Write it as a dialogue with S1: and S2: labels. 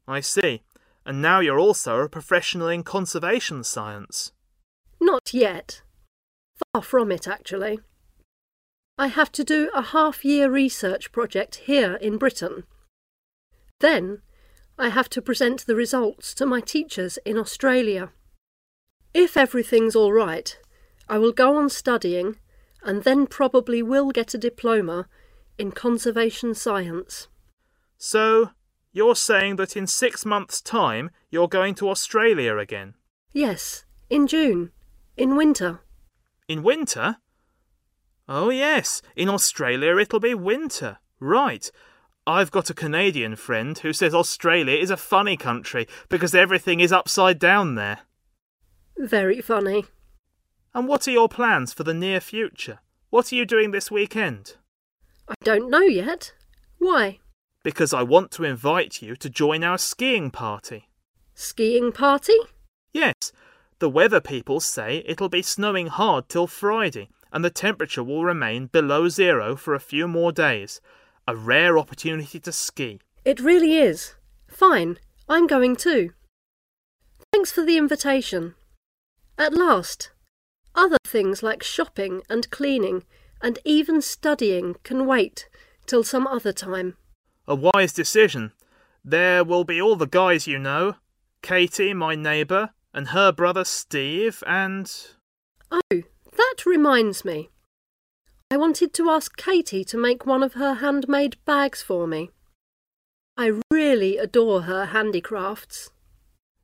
S1: I see. And now you're also a professional in conservation science.
S2: Not yet. Far from it, actually. I have to do a half-year research project here in Britain. Then I have to present the results to my teachers in Australia. If everything's all right, I will go on studying and then probably will get a diploma in conservation science.
S1: So, you're saying that in 6 months' time you're going to Australia again?
S2: Yes, in June. In winter.
S1: In winter? Oh yes, in Australia it'll be winter. Right. I've got a Canadian friend who says Australia is a funny country because everything is upside down there.
S2: Very funny.
S1: And what are your plans for the near future? What are you doing this weekend?
S2: I don't know yet. Why?
S1: Because I want to invite you to join our skiing party.
S2: Skiing party?
S1: Yes. The weather people say it'll be snowing hard till Friday, and the temperature will remain below zero for a few more days. A rare opportunity to ski.
S2: It really is. Fine, I'm going too. Thanks for the invitation. At last. Other things like shopping and cleaning and even studying can wait till some other time.
S1: A wise decision. There will be all the guys you know. Katie, my neighbour, and her brother Steve, and...
S2: Oh, that reminds me. I wanted to ask Katie to make one of her handmade bags for me. I really adore her handicrafts.